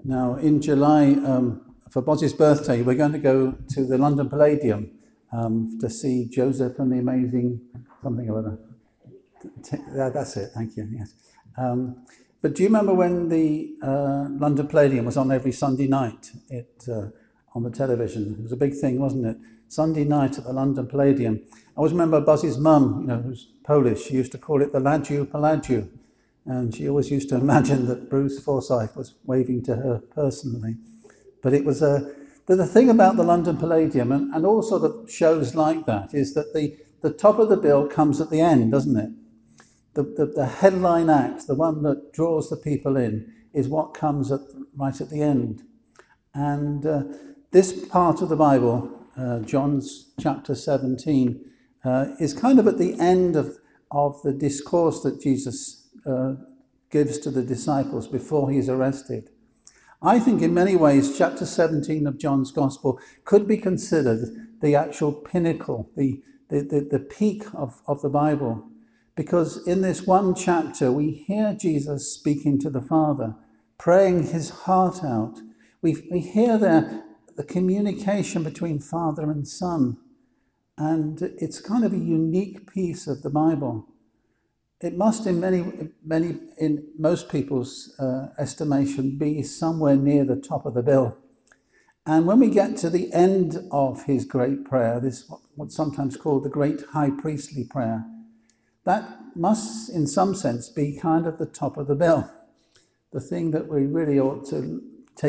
Now, in July, for Bozzy's birthday, we're going to go to the London Palladium to see Joseph and the Amazing something or other. That's it, thank you, yes. But do you remember when the London Palladium was on every Sunday night on the television? It was a big thing, wasn't it? Sunday night at the London Palladium. I always remember Buzzy's mum, who's Polish, she used to call it the Ladziu Palladiu. And she always used to imagine that Bruce Forsyth was waving to her personally. But it was the thing about the London Palladium and all sort of shows like that is that the top of the bill comes at the end, doesn't it? The headline act, the one that draws the people in, is what comes right at the end. And this part of the Bible, John's chapter 17, is kind of at the end of the discourse that Jesus gives to the disciples before he's arrested. I think in many ways chapter 17 of John's Gospel could be considered the actual pinnacle, the peak of the Bible, because in this one chapter we hear Jesus speaking to the Father, praying his heart out. We hear there the communication between Father and Son, and it's kind of a unique piece of the Bible. It must, in most people's estimation, be somewhere near the top of the bill. And when we get to the end of his great prayer, this what's sometimes called the great high priestly prayer, that must, in some sense, be kind of the top of the bill, the thing that we really ought to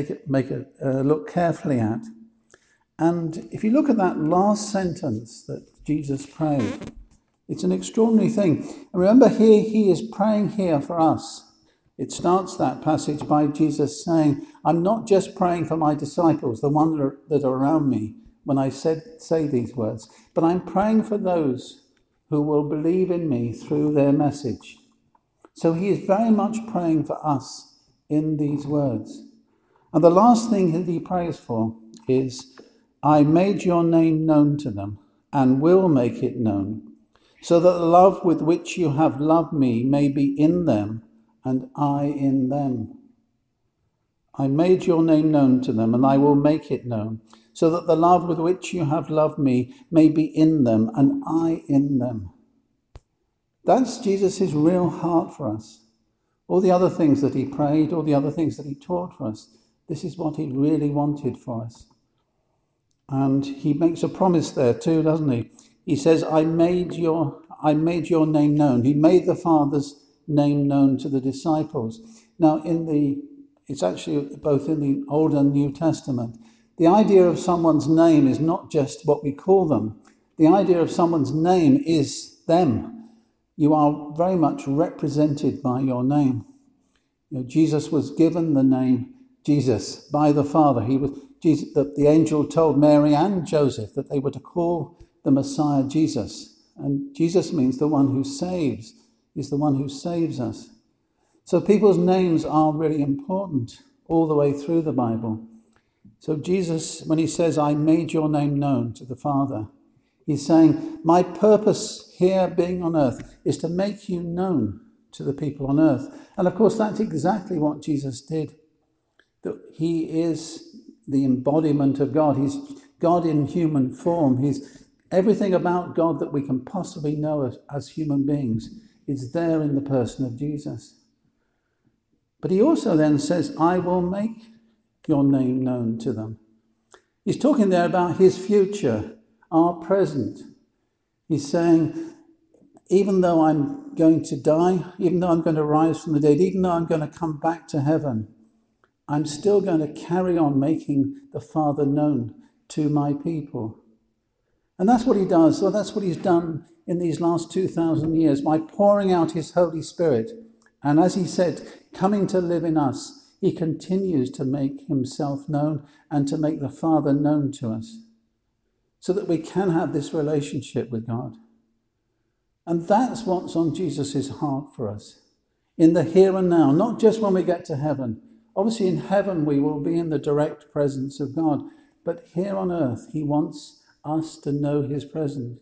look carefully at. And if you look at that last sentence that Jesus prayed, it's an extraordinary thing. And remember here, he is praying here for us. It starts that passage by Jesus saying, I'm not just praying for my disciples, the ones that are around me, when I say these words, but I'm praying for those who will believe in me through their message. So he is very much praying for us in these words. And the last thing that he prays for is, I made your name known to them and will make it known, so that the love with which you have loved me may be in them and I in them. I made your name known to them and I will make it known, so that the love with which you have loved me may be in them and I in them. That's Jesus' real heart for us. All the other things that he prayed, all the other things that he taught for us, this is what he really wanted for us. And he makes a promise there too, doesn't he? He says, I made your name known. He made the Father's name known to the disciples. Now, it's actually both in the Old and New Testament. The idea of someone's name is not just what we call them. The idea of someone's name is them. You are very much represented by your name. Jesus was given the name Jesus by the Father. The angel told Mary and Joseph that they were to call the Messiah Jesus. And Jesus means the one who saves. He's the one who saves us. So people's names are really important all the way through the Bible. So Jesus, when he says, I made your name known to the Father, he's saying, my purpose here being on earth is to make you known to the people on earth. And of course, that's exactly what Jesus did. That he is the embodiment of God. He's God in human form. He's everything about God that we can possibly know as human beings is there in the person of Jesus. But he also then says, I will make your name known to them. He's talking there about his future, our present. He's saying, even though I'm going to die, even though I'm going to rise from the dead, even though I'm going to come back to heaven, I'm still going to carry on making the Father known to my people. And that's what he does. So that's what he's done in these last 2,000 years by pouring out his Holy Spirit. And as he said, coming to live in us, he continues to make himself known and to make the Father known to us so that we can have this relationship with God. And that's what's on Jesus' heart for us in the here and now, not just when we get to heaven. Obviously in heaven we will be in the direct presence of God, but here on earth he wants us to know his presence.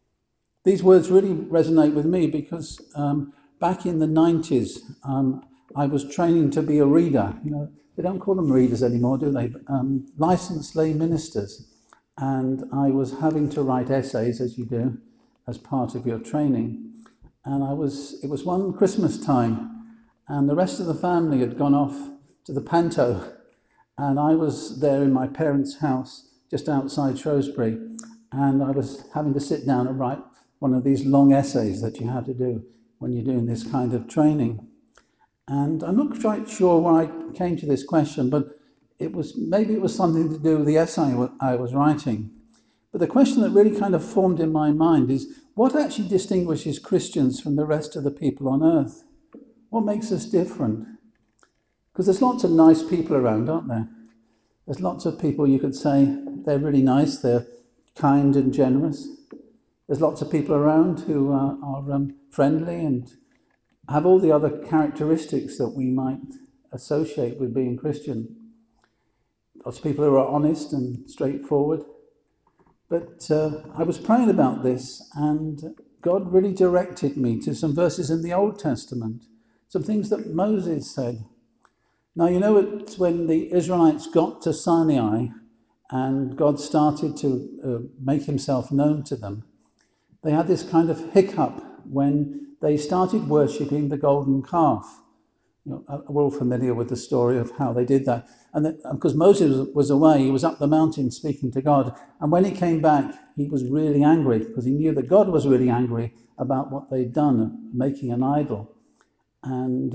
These words really resonate with me because back in the 90s, I was training to be a reader. They don't call them readers anymore, do they? Licensed lay ministers. And I was having to write essays, as you do, as part of your training. And it was one Christmas time, and the rest of the family had gone off to the Panto, and I was there in my parents' house just outside Shrewsbury, and I was having to sit down and write one of these long essays that you have to do when you're doing this kind of training. And I'm not quite sure why I came to this question, but maybe it was something to do with the essay I was writing. But the question that really kind of formed in my mind is, what actually distinguishes Christians from the rest of the people on earth? What makes us different? Because there's lots of nice people around, aren't there? There's lots of people you could say they're really nice, they're kind and generous. There's lots of people around who are friendly and have all the other characteristics that we might associate with being Christian. Lots of people who are honest and straightforward. But I was praying about this, and God really directed me to some verses in the Old Testament, some things that Moses said. Now, it's when the Israelites got to Sinai and God started to make himself known to them, they had this kind of hiccup when they started worshipping the golden calf. We're all familiar with the story of how they did that. And because Moses was away, he was up the mountain speaking to God. And when he came back, he was really angry because he knew that God was really angry about what they'd done, making an idol. And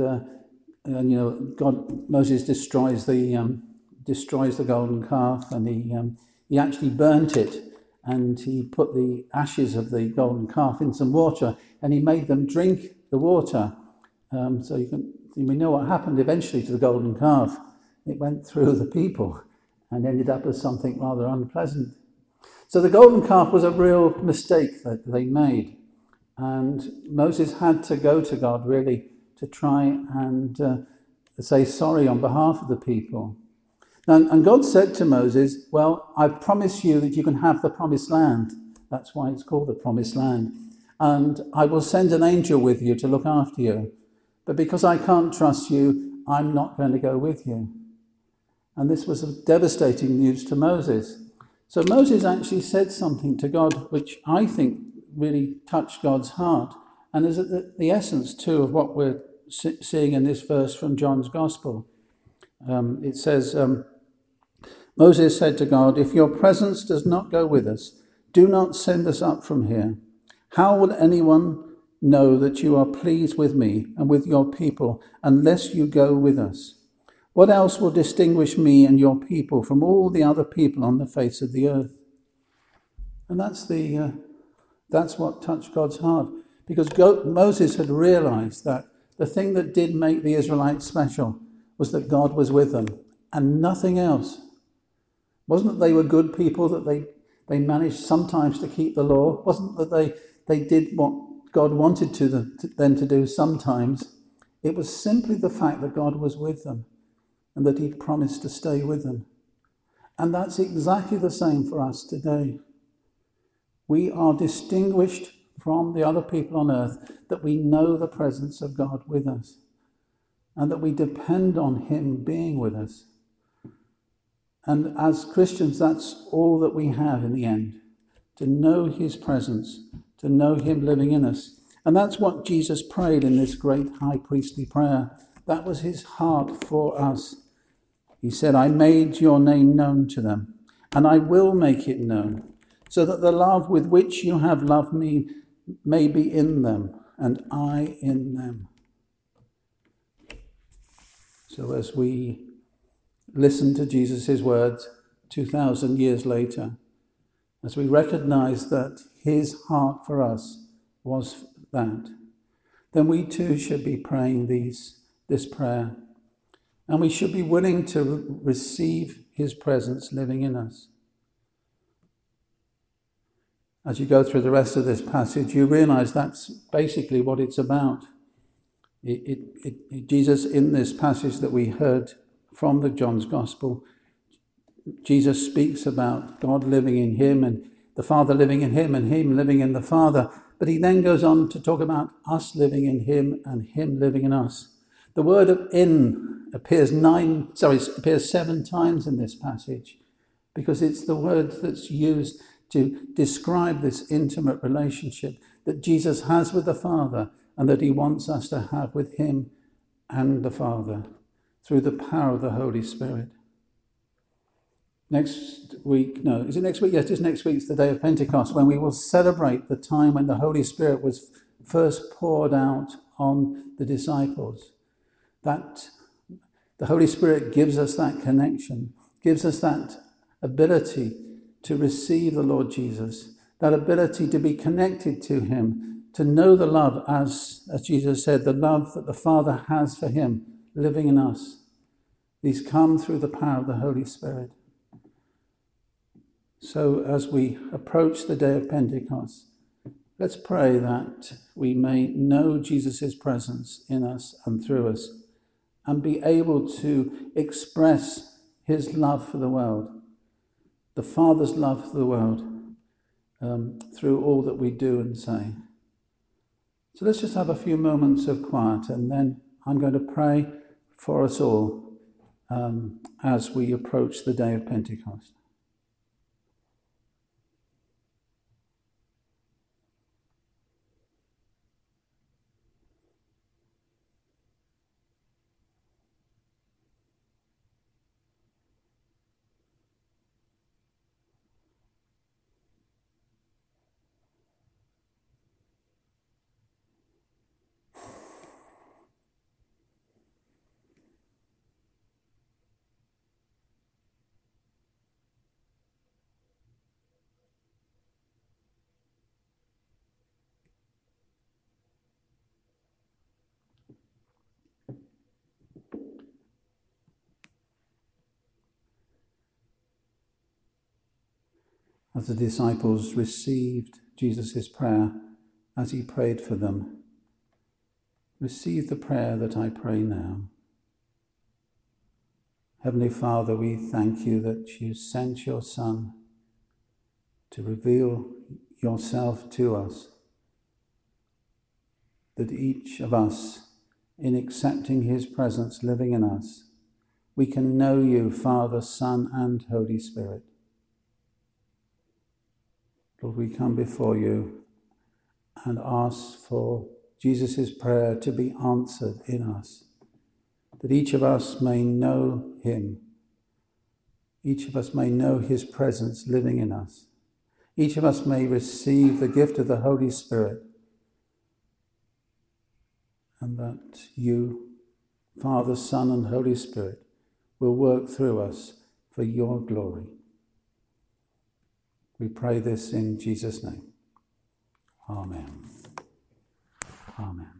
Moses destroys the golden calf, and he actually burnt it. And he put the ashes of the golden calf in some water, and he made them drink the water. We know what happened eventually to the golden calf. It went through the people and ended up as something rather unpleasant. So the golden calf was a real mistake that they made. And Moses had to go to God really to try and say sorry on behalf of the people. And God said to Moses, well, I promise you that you can have the promised land. That's why it's called the promised land. And I will send an angel with you to look after you. But because I can't trust you, I'm not going to go with you. And this was devastating news to Moses. So Moses actually said something to God, which I think really touched God's heart, and is the essence too of what we're seeing in this verse from John's Gospel. It says, Moses said to God, if your presence does not go with us, do not send us up from here. How will anyone know that you are pleased with me and with your people unless you go with us? What else will distinguish me and your people from all the other people on the face of the earth? And that's what touched God's heart, because Moses had realized that the thing that did make the Israelites special was that God was with them and nothing else. It wasn't that they were good people, that they managed sometimes to keep the law. It wasn't that they did what God wanted them to do sometimes. It was simply the fact that God was with them and that he'd promised to stay with them. And that's exactly the same for us today. We are distinguished from the other people on earth that we know the presence of God with us and that we depend on him being with us. And as Christians, that's all that we have in the end, to know his presence, to know him living in us. And that's what Jesus prayed in this great high priestly prayer. That was his heart for us. He said, I made your name known to them, and I will make it known, so that the love with which you have loved me may be in them, and I in them. So as we listen to Jesus' words 2,000 years later, as we recognize that his heart for us was that, then we too should be praying this prayer. And we should be willing to receive his presence living in us. As you go through the rest of this passage, you realize that's basically what it's about. Jesus, in this passage that we heard from the John's Gospel, Jesus speaks about God living in him and the Father living in him and him living in the Father. But he then goes on to talk about us living in him and him living in us. The word in appears 7 times in this passage, because it's the word that's used to describe this intimate relationship that Jesus has with the Father and that he wants us to have with him and the Father through the power of the Holy Spirit. Next week? Yes, it is next week. It's the day of Pentecost, when we will celebrate the time when the Holy Spirit was first poured out on the disciples. That the Holy Spirit gives us that connection, gives us that ability to receive the Lord Jesus, that ability to be connected to him, to know the love, as Jesus said, the love that the Father has for him living in us. These come through the power of the Holy Spirit. So as we approach the day of Pentecost, let's pray that we may know Jesus' presence in us and through us, and be able to express his love for the world, the Father's love for the world, through all that we do and say. So let's just have a few moments of quiet, and then I'm going to pray for us all as we approach the day of Pentecost. As the disciples received Jesus' prayer as he prayed for them, receive the prayer that I pray now. Heavenly Father, we thank you that you sent your Son to reveal yourself to us, that each of us, in accepting his presence living in us, we can know you, Father, Son, and Holy Spirit. Lord, we come before you and ask for Jesus' prayer to be answered in us, that each of us may know him. Each of us may know his presence living in us. Each of us may receive the gift of the Holy Spirit, and that you, Father, Son, and Holy Spirit, will work through us for your glory. We pray this in Jesus' name. Amen. Amen.